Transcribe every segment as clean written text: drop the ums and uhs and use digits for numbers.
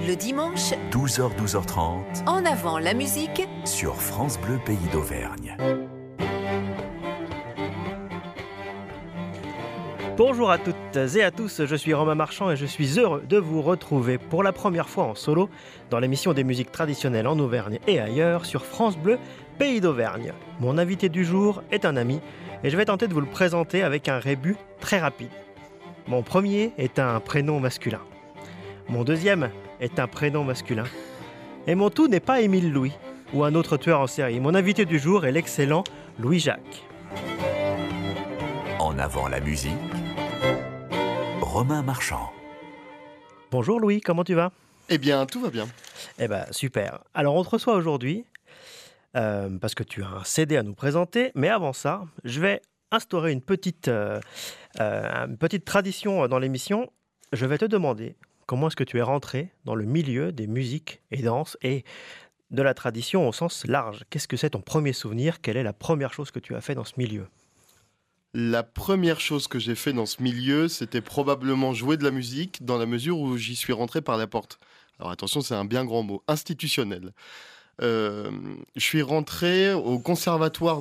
Le dimanche, 12h, 12h30, en avant la musique sur France Bleu Pays d'Auvergne. Bonjour à toutes et à tous, je suis Romain Marchand et je suis heureux de vous retrouver pour la première fois en solo dans l'émission des musiques traditionnelles en Auvergne et ailleurs sur France Bleu Pays d'Auvergne. Mon invité du jour est un ami et je vais tenter de vous le présenter avec un rébut très rapide. Mon premier est un prénom masculin. Mon deuxième est un prénom masculin. Et mon tout n'est pas Émile Louis ou un autre tueur en série. Mon invité du jour est l'excellent Louis-Jacques. En avant la musique, Romain Marchand. Bonjour Louis, comment tu vas ? Eh bien, tout va bien. Eh bien, super. Alors, on te reçoit aujourd'hui parce que tu as un CD à nous présenter. Mais avant ça, je vais instaurer une petite tradition dans l'émission. Je vais te demander comment est-ce que tu es rentré dans le milieu des musiques et danses et de la tradition au sens large. Qu'est-ce que c'est ton premier souvenir ? Quelle est la première chose que tu as fait dans ce milieu ? La première chose que j'ai fait dans ce milieu, c'était probablement jouer de la musique dans la mesure où j'y suis rentré par la porte. Alors attention, c'est un bien grand mot, institutionnel. Je suis rentré au conservatoire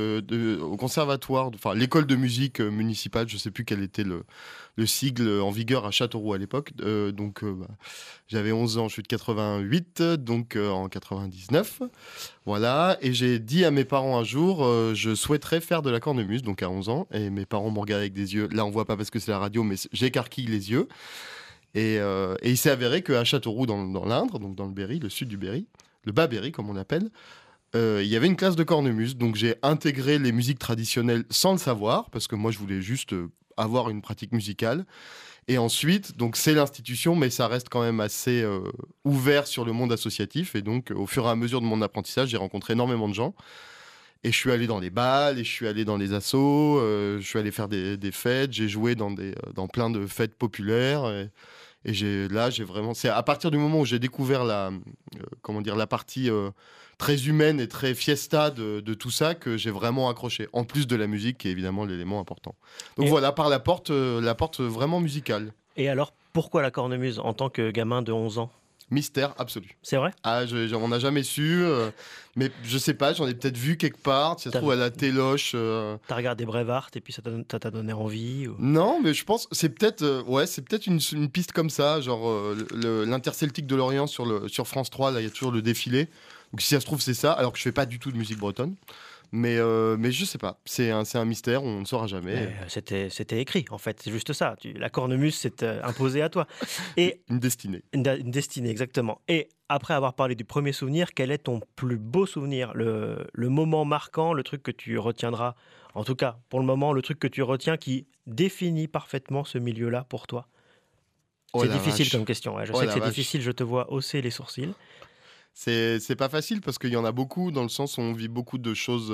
enfin l'école de musique municipale, je ne sais plus quel était le sigle en vigueur à Châteauroux à l'époque. J'avais 11 ans, je suis de 88, donc en 99. Voilà, et j'ai dit à mes parents un jour, je souhaiterais faire de la cornemuse, donc à 11 ans, et mes parents m'ont regardé avec des yeux, là on voit pas parce que c'est la radio, mais j'écarquille les yeux. Et il s'est avéré qu'à Châteauroux, dans l'Indre, donc dans le Berry, le sud du Berry, le Bas-Berry comme on l'appelle, il y avait une classe de cornemuse. Donc j'ai intégré les musiques traditionnelles sans le savoir, parce que moi je voulais juste avoir une pratique musicale. Et ensuite, donc c'est l'institution, mais ça reste quand même assez ouvert sur le monde associatif. Et donc au fur et à mesure de mon apprentissage, j'ai rencontré énormément de gens. Et je suis allé dans les balles, et je suis allé dans les assos, je suis allé faire des fêtes, j'ai joué dans plein de fêtes populaires. Et j'ai vraiment, c'est à partir du moment où j'ai découvert la partie très humaine et très fiesta de tout ça que j'ai vraiment accroché. En plus de la musique, qui est évidemment l'élément important. Donc voilà, par la porte vraiment musicale. Et alors, pourquoi la cornemuse en tant que gamin de 11 ans ? Mystère absolu. C'est vrai ? On n'a jamais su, mais je sais pas, j'en ai peut-être vu quelque part, si ça se trouve à la téloche. T'as regardé Brevard et puis ça t'a donné envie ou... Non, mais je pense, c'est peut-être une piste comme ça, genre l'Interceltique de Lorient sur France 3, là il y a toujours le défilé. Donc si ça se trouve c'est ça, alors que je fais pas du tout de musique bretonne. Mais je sais pas, c'est un mystère, on ne saura jamais. C'était écrit, en fait, c'est juste ça. La cornemuse s'est imposée à toi. Et une destinée. Une destinée, exactement. Et après avoir parlé du premier souvenir, quel est ton plus beau souvenir ? Le moment marquant, le truc que tu retiendras, en tout cas, pour le moment, le truc que tu retiens qui définit parfaitement ce milieu-là pour toi ? C'est difficile comme question, ouais. Je sais que c'est difficile, je te vois hausser les sourcils. C'est pas facile parce qu'il y en a beaucoup, dans le sens où on vit beaucoup de choses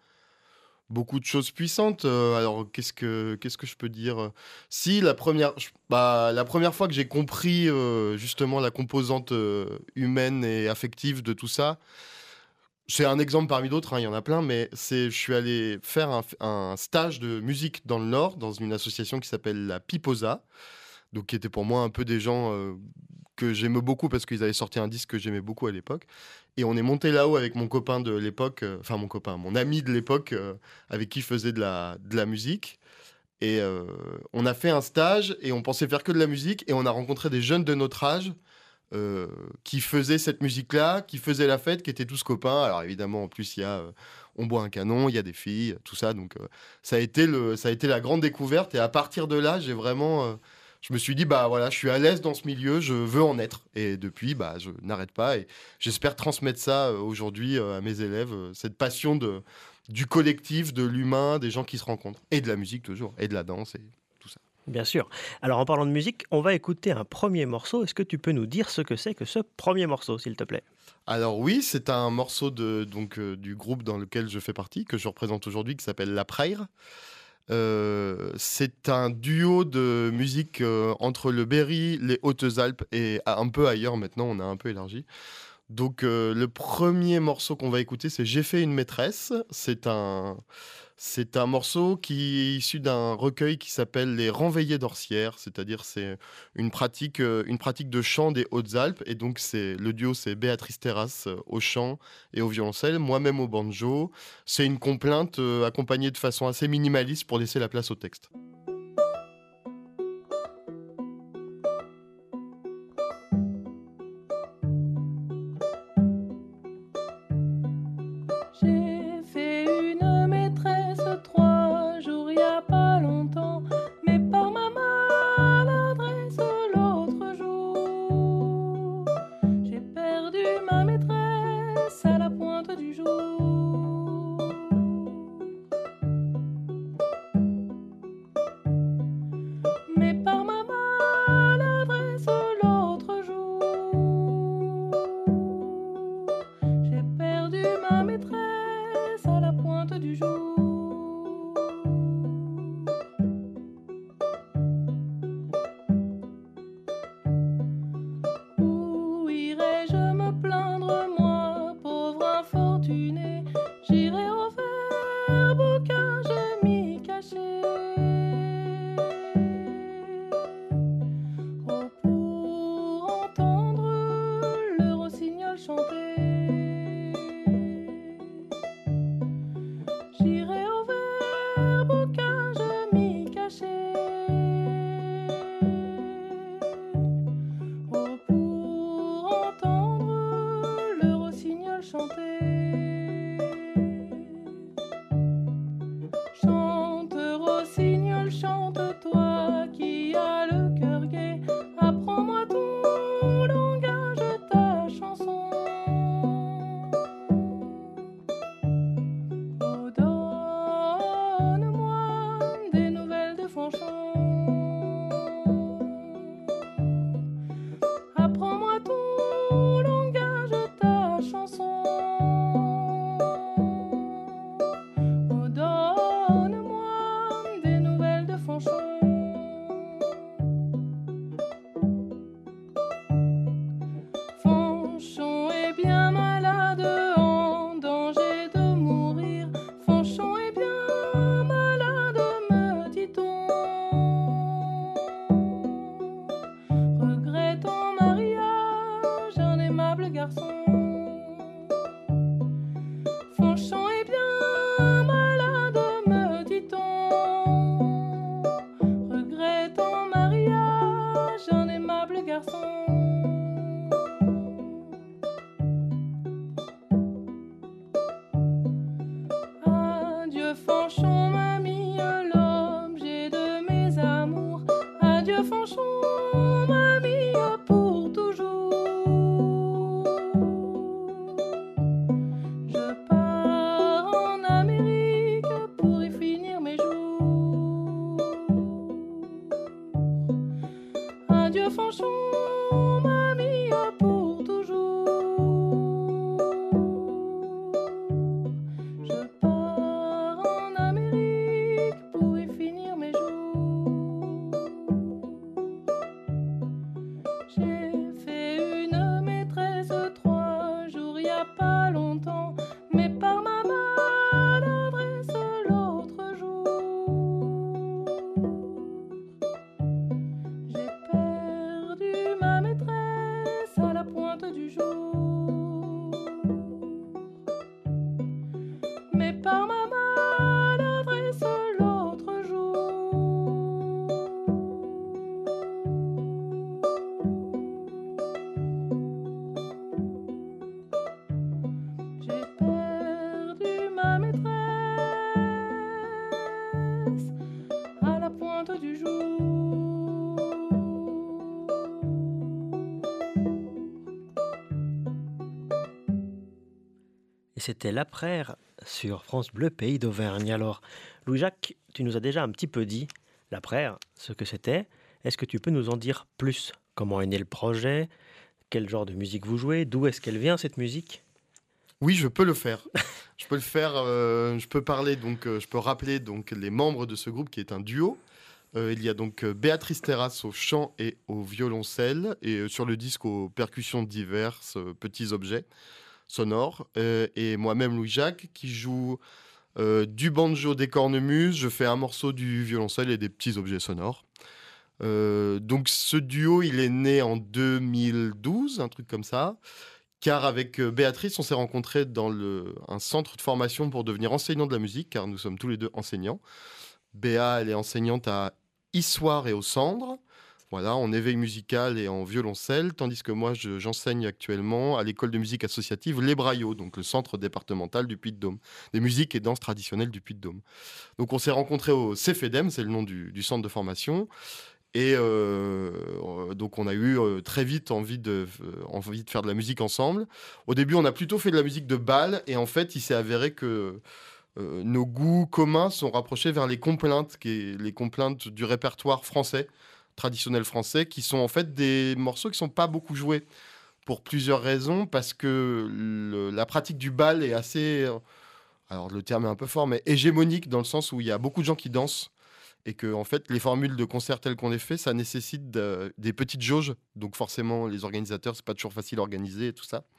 puissantes. Alors qu'est-ce que je peux dire ? Si la première fois que j'ai compris justement la composante humaine et affective de tout ça, c'est un exemple parmi d'autres, hein, il y en a plein, mais je suis allé faire un stage de musique dans le Nord, dans une association qui s'appelle la Piposa, donc qui était pour moi un peu des gens que j'aimais beaucoup parce qu'ils avaient sorti un disque que j'aimais beaucoup à l'époque. Et on est monté là-haut avec mon copain de l'époque, mon ami de l'époque avec qui je faisais de la musique. Et on a fait un stage et on pensait faire que de la musique et on a rencontré des jeunes de notre âge qui faisaient cette musique-là, qui faisaient la fête, qui étaient tous copains. Alors évidemment, en plus, il y a on boit un canon, il y a des filles, tout ça. Donc ça a été la grande découverte. Et à partir de là, j'ai vraiment... je me suis dit, je suis à l'aise dans ce milieu, je veux en être. Et depuis, je n'arrête pas. Et j'espère transmettre ça aujourd'hui à mes élèves, cette passion du collectif, de l'humain, des gens qui se rencontrent. Et de la musique toujours, et de la danse, et tout ça. Bien sûr. Alors en parlant de musique, on va écouter un premier morceau. Est-ce que tu peux nous dire ce que c'est que ce premier morceau, s'il te plaît ? Alors oui, c'est un morceau du groupe dans lequel je fais partie, que je représente aujourd'hui, qui s'appelle La Praire. C'est un duo de musique entre le Berry, les Hautes-Alpes et un peu ailleurs. Maintenant, on a un peu élargi. Donc, le premier morceau qu'on va écouter, c'est J'ai fait une maîtresse. C'est un C'est un morceau qui est issu d'un recueil qui s'appelle Les Renveillées d'Orsières, c'est-à-dire c'est une pratique de chant des Hautes-Alpes. Et donc le duo, c'est Béatrice Terrasse au chant et au violoncelle, moi-même au banjo. C'est une complainte accompagnée de façon assez minimaliste pour laisser la place au texte. J'ai fait une maîtresse 3 jours, y a pas longtemps, mais par ma maladresse l'autre jour, j'ai perdu ma maîtresse à la pointe du jour. Mais par ma maladresse l'autre jour, j'ai perdu ma maîtresse à la pointe du jour. Où irais-je me plaindre, moi, pauvre infortuné? J'irai au vert bocage m'y cacher. Oh, pour entendre le rossignol chanter. J'irai au vert bocage m'y cacher. Oh, pour entendre le rossignol chanter. Chante, rossignol, chante, toi qui as le cœur gai. Apprends-moi ton langage, ta chanson. Oh, donne-moi des nouvelles de Fanchon. Apprends-moi ton langage, ta chanson. Oh, donne-moi des nouvelles de Fanchon. Fanchon est bien malade, en danger de mourir. Fanchon est bien malade, me dit-on. Regrette ton mariage, un aimable garçon. Fanchon est bien malade, me dit-on. Regrette ton mariage, un aimable garçon. Adieu Fanchon, mamie, l'objet de mes amours. Adieu Fanchon, mamie, pour toujours. Je pars en Amérique pour y finir mes jours. Adieu Fanchon, mamie, pour toujours. Je pars en Amérique pour y finir mes jours. J'ai fait une maîtresse 3 jours, y a pas longtemps, mais par ma maladresse l'autre jour, j'ai perdu ma maîtresse à la pointe du jour. Mais par ma maladresse l'autre jour, j'ai perdu ma maîtresse à la pointe du jour. Et c'était l'après-air sur France Bleu Pays d'Auvergne. Alors, Louis-Jacques, tu nous as déjà un petit peu dit l'après-air, ce que c'était. Est-ce que tu peux nous en dire plus? Comment est né le projet? Quel genre de musique vous jouez? D'où est-ce qu'elle vient, cette musique? Oui, je peux le faire. Je peux le faire. Je peux parler je peux rappeler donc les membres de ce groupe qui est un duo. Il y a donc Béatrice Terrasse au chant et au violoncelle et sur le disque aux percussions diverses, petits objets sonores. Et moi-même Louis-Jacques qui joue du banjo, des cornemuses, je fais un morceau du violoncelle et des petits objets sonores. Donc ce duo, il est né en 2012, un truc comme ça, car avec Béatrice, on s'est rencontrés dans un centre de formation pour devenir enseignant de la musique, car nous sommes tous les deux enseignants. Béa, elle est enseignante à Issoire et aux Cendres, voilà, en éveil musical et en violoncelle, tandis que moi, j'enseigne actuellement à l'école de musique associative Les Braillots, donc le centre départemental du Puy-de-Dôme, des musiques et danses traditionnelles du Puy-de-Dôme. Donc on s'est rencontrés au CEFEDEM, c'est le nom du centre de formation. Et donc on a eu très vite envie de faire de la musique ensemble. Au début, on a plutôt fait de la musique de bal, et en fait, il s'est avéré que nos goûts communs sont rapprochés vers les complaintes, les complaintes du répertoire français, traditionnel français, qui sont en fait des morceaux qui sont pas beaucoup joués pour plusieurs raisons, parce que la pratique du bal est assez, alors le terme est un peu fort, mais hégémonique, dans le sens où il y a beaucoup de gens qui dansent, et que en fait les formules de concert telles qu'on les fait, ça nécessite des petites jauges, donc forcément les organisateurs, c'est pas toujours facile à organiser et tout ça.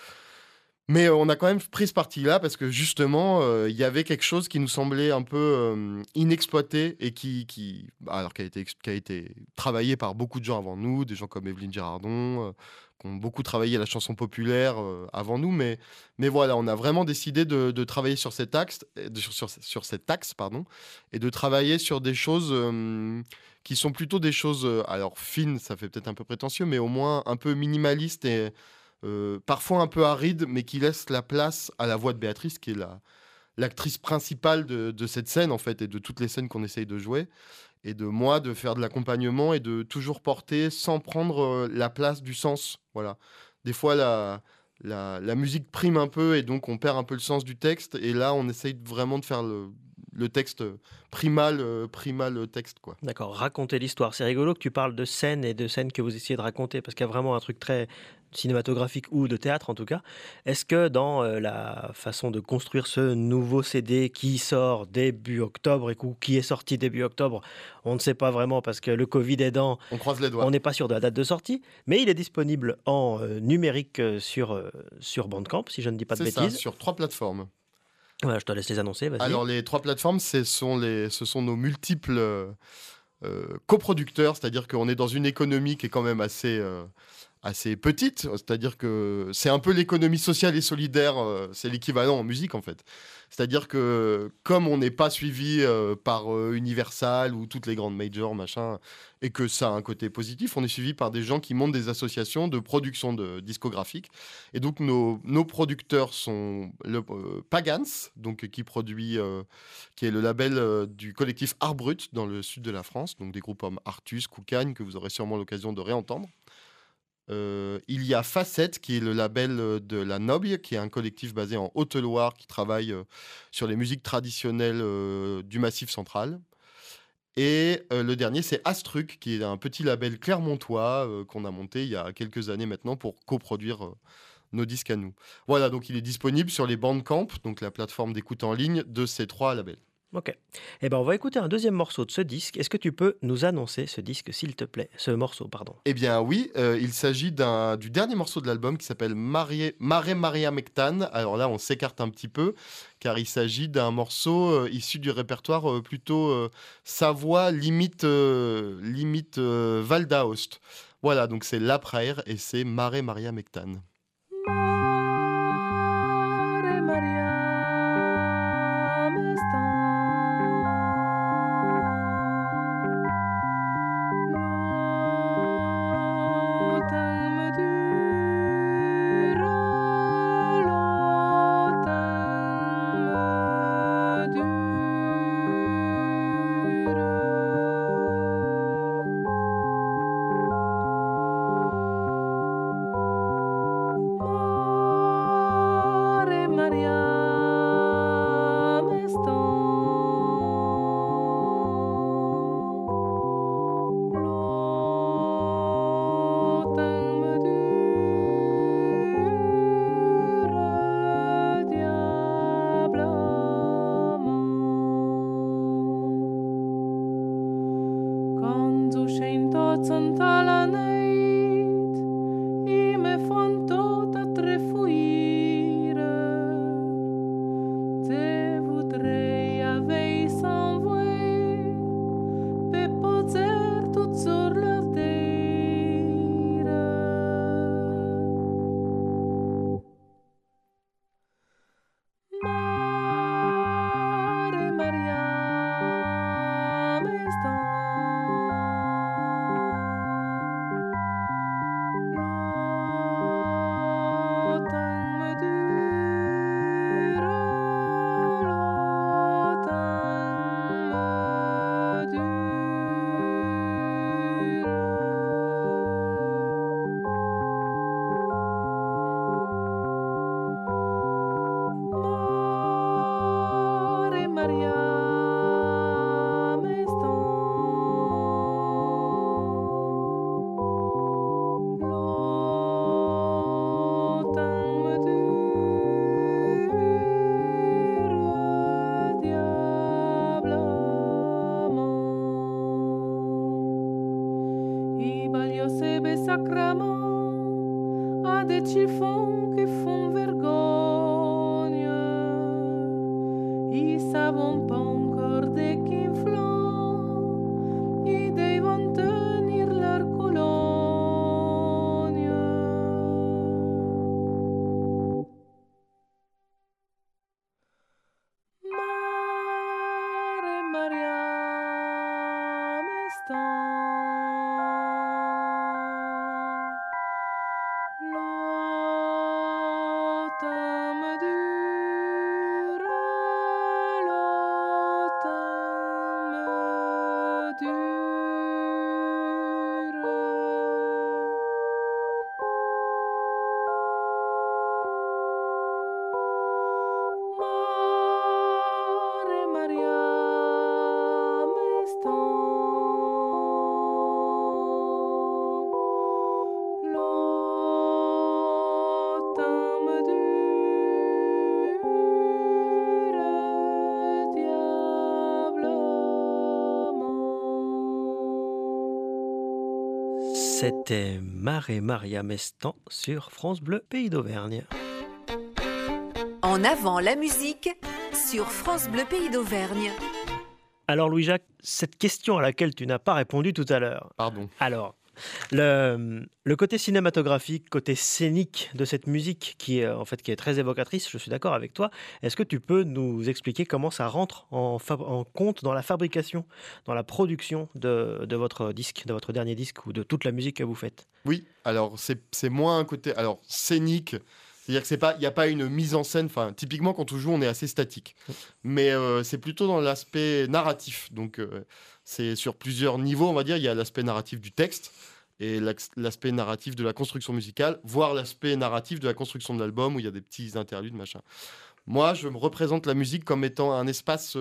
Mais on a quand même pris ce parti-là parce que justement il y avait quelque chose qui nous semblait un peu inexploité, et alors qui a été travaillé par beaucoup de gens avant nous, des gens comme Evelyne Girardon, qui ont beaucoup travaillé la chanson populaire avant nous, mais voilà, on a vraiment décidé de travailler sur cet axe, sur cet axe, pardon, et de travailler sur des choses qui sont plutôt des choses, alors fines, ça fait peut-être un peu prétentieux, mais au moins un peu minimalistes et parfois un peu arides, mais qui laissent la place à la voix de Béatrice, qui est l'actrice principale de cette scène, en fait, et de toutes les scènes qu'on essaye de jouer, et de moi de faire de l'accompagnement et de toujours porter sans prendre la place du sens. Voilà. Des fois, la musique prime un peu, et donc on perd un peu le sens du texte, et là, on essaye vraiment de faire le texte primal texte, quoi. D'accord, raconter l'histoire. C'est rigolo que tu parles de scènes et de scènes que vous essayez de raconter, parce qu'il y a vraiment un truc très cinématographique, ou de théâtre en tout cas. Est-ce que dans la façon de construire ce nouveau CD qui sort début octobre, et qui est sorti début octobre, on ne sait pas vraiment parce que le Covid aidant, On croise les doigts. on n'est pas sûr de la date de sortie, mais il est disponible en numérique sur Bandcamp, si je ne dis pas de C'est ça, bêtises. sur 3 plateformes. Voilà, je te laisse les annoncer, vas-y. Alors les 3 plateformes, ce sont nos multiples coproducteurs, c'est-à-dire qu'on est dans une économie qui est quand même assez petite, c'est-à-dire que c'est un peu l'économie sociale et solidaire, c'est l'équivalent en musique en fait. C'est-à-dire que comme on n'est pas suivi par Universal ou toutes les grandes majors, machin, et que ça a un côté positif, on est suivi par des gens qui montent des associations de production discographique. Et donc nos producteurs sont le Pagans, donc qui est le label du collectif Art Brut dans le sud de la France, donc des groupes comme Artus, Koukagne, que vous aurez sûrement l'occasion de réentendre. Il y a Facette, qui est le label de La Noble, qui est un collectif basé en Haute-Loire qui travaille sur les musiques traditionnelles du Massif central. Et le dernier, c'est Astruc, qui est un petit label clermontois qu'on a monté il y a quelques années maintenant pour coproduire nos disques à nous. Voilà, donc il est disponible sur les Bandcamp, donc la plateforme d'écoute en ligne de ces 3 labels. Ok. Eh ben, on va écouter un deuxième morceau de ce disque. Est-ce que tu peux nous annoncer ce disque, s'il te plaît? Ce morceau, pardon. Eh bien oui, il s'agit du dernier morceau de l'album qui s'appelle Mare Maria Mectane. Alors là, on s'écarte un petit peu, car il s'agit d'un morceau issu du répertoire plutôt Savoie, limite Val d'Aoste. Voilà, donc c'est La Praire et c'est Mare Maria Mectane. Mare Maria m'estan. L'automne me dure, l'automne me dure. a des chiffons qui font vergogne. Ils savent pas encore des flanc, ils devono tenir leur cologne. Mare Mariam l'automne dure, l'automne dure. Mare Mariam l'automne dure, diablement. C'était Mare Maria Mestan sur France Bleu Pays d'Auvergne. En avant la musique sur France Bleu Pays d'Auvergne. Alors Louis-Jacques, cette question à laquelle tu n'as pas répondu tout à l'heure. Pardon. Alors, le côté cinématographique, côté scénique de cette musique qui est très évocatrice, je suis d'accord avec toi. Est-ce que tu peux nous expliquer comment ça rentre en compte dans la fabrication, dans la production de votre disque, de votre dernier disque ou de toute la musique que vous faites? Oui, alors c'est moins un côté scénique. C'est-à-dire qu'il n'y a pas une mise en scène. Enfin, typiquement, quand on joue, on est assez statique. Mais c'est plutôt dans l'aspect narratif. Donc, c'est sur plusieurs niveaux, on va dire. Il y a l'aspect narratif du texte et l'aspect narratif de la construction musicale, voire l'aspect narratif de la construction de l'album, où il y a des petits interludes, machin. Moi, je me représente la musique comme étant un espace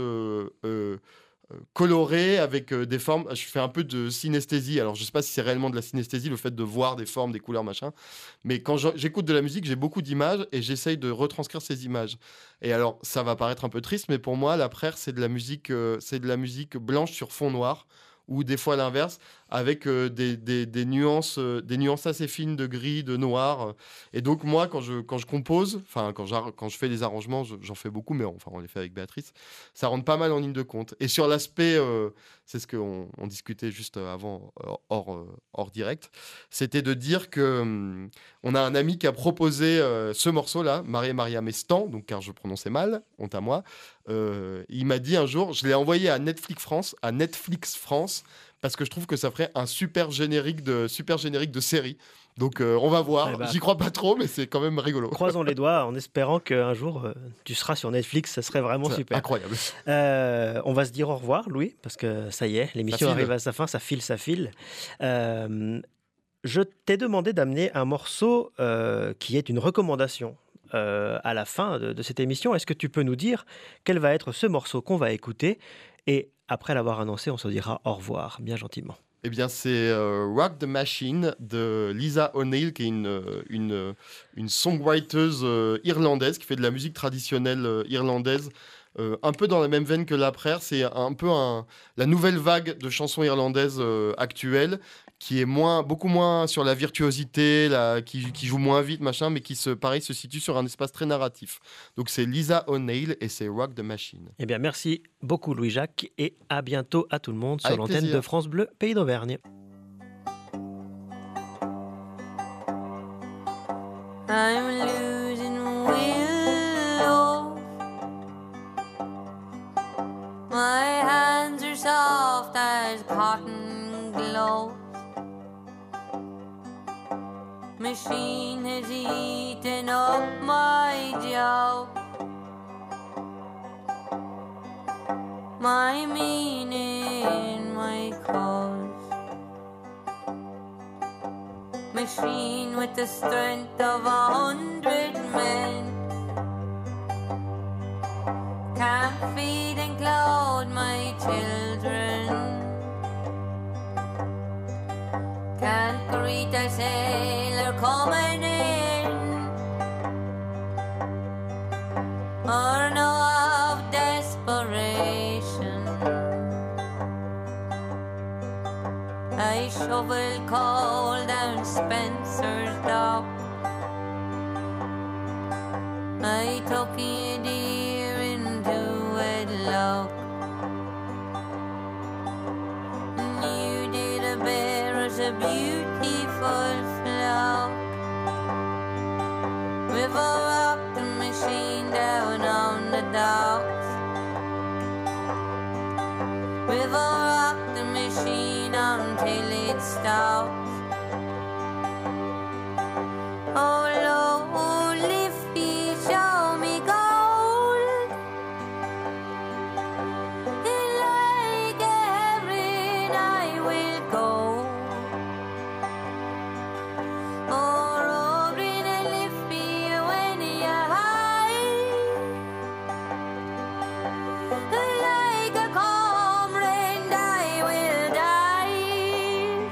coloré avec des formes. Je fais un peu de synesthésie. Alors, je ne sais pas si c'est réellement de la synesthésie, le fait de voir des formes, des couleurs, machin. Mais quand j'écoute de la musique, j'ai beaucoup d'images et j'essaye de retranscrire ces images. Et alors, ça va paraître un peu triste, mais pour moi, l'après, c'est de la musique blanche sur fond noir, ou des fois l'inverse, avec des nuances assez fines de gris, de noir. Et donc moi, quand je compose, enfin quand je fais des arrangements, j'en fais beaucoup, mais on les fait avec Béatrice, ça rentre pas mal en ligne de compte. Et sur l'aspect, c'est ce qu'on discutait juste avant, hors direct, c'était de dire que on a un ami qui a proposé ce morceau-là, Mare Maria Mestan, donc car je prononçais mal, honte à moi. Il m'a dit un jour, je l'ai envoyé à Netflix France, parce que je trouve que ça ferait un super générique de série. Donc on va voir. J'y crois pas trop, mais c'est quand même rigolo. Croisons les doigts en espérant qu'un jour tu seras sur Netflix, ça serait vraiment super. Incroyable. On va se dire au revoir, Louis, parce que ça y est, l'émission arrive à sa fin, ça file. Je t'ai demandé d'amener un morceau qui est une recommandation. À la fin de cette émission, est-ce que tu peux nous dire quel va être ce morceau qu'on va écouter? Et après l'avoir annoncé, on se dira au revoir, bien gentiment. Eh bien, c'est Rock the Machine de Lisa O'Neill, qui est une songwriteuse irlandaise qui fait de la musique traditionnelle irlandaise, un peu dans la même veine que l'Après. C'est un peu la nouvelle vague de chansons irlandaises actuelles, qui est beaucoup moins sur la virtuosité, qui joue moins vite, machin, mais qui se situe sur un espace très narratif. Donc c'est Lisa O'Neill et c'est Rock the Machine. Eh bien, merci beaucoup Louis-Jacques et à bientôt à tout le monde sur Avec l'antenne plaisir. de France Bleu Pays d'Auvergne. I'm losing willow. My hands are soft as cotton gloves. Machine has eaten up my job, my meaning, my cause. Machine with the strength of 100 men can't feed and clothe my children, can't greet a sailor coming in, or know of desperation. I shovel coal down Spencer's dock, I took you, dear, into wedlock, and you did bear us a beautiful flock. We've all rocked the machine down on the docks. We've all rocked the machine until it stops. Oh Lord, if you show me gold, in like heaven I will go. Oh Lord, lift me when you're high, like a comrade I will die,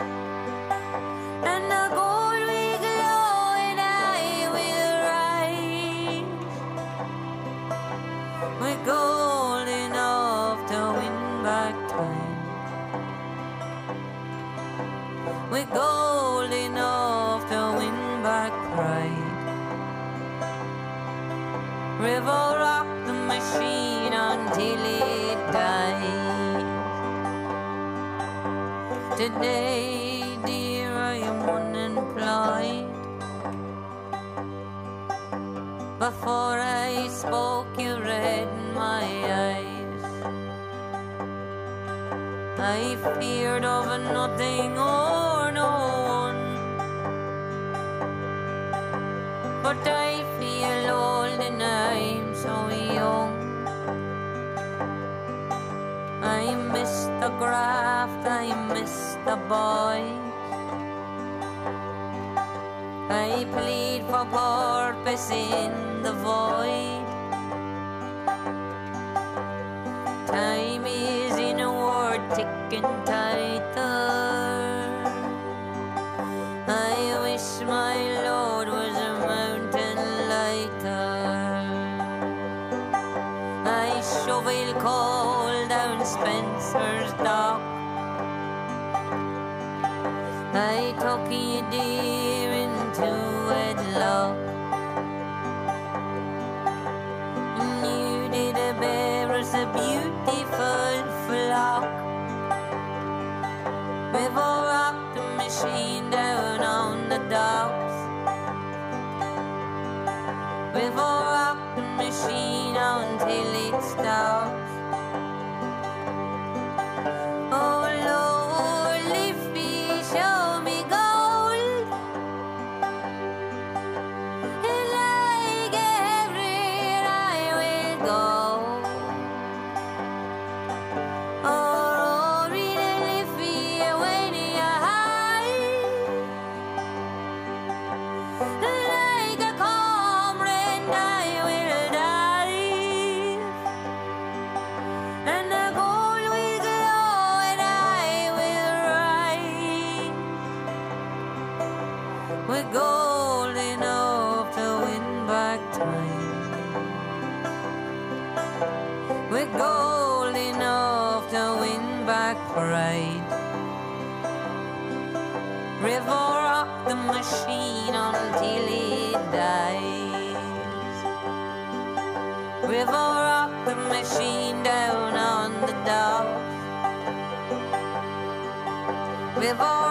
and the gold will glow and I will rise. We're gold enough to win back time. We're gold enough to win back pride. River rock the machine until it dies. Today, dear, I am unemployed. Before I spoke, you read my eyes. I feared of nothing or no one, but I feel old and I'm so young. I miss the graft, I miss the boys. I plead for purpose in the void. Time is in a word ticking tighter. I wish my Lord was a mountain lighter. I shovel coal down Spencer's dock. I took you, dear, into wedlock, and you did bear us a beautiful flock. We've all rocked the machine down on the docks. We've all rocked the machine until it stops. Oh Lord, if you show me gold, and like everywhere I will go. Oh Lord, lift me when you're high, like a comrade I will die, and the gold will glow and I will rise. We're gold enough to win back time. We're gold enough to win back pride. River rock the machine until it dies. River rock the machine down on the docks. River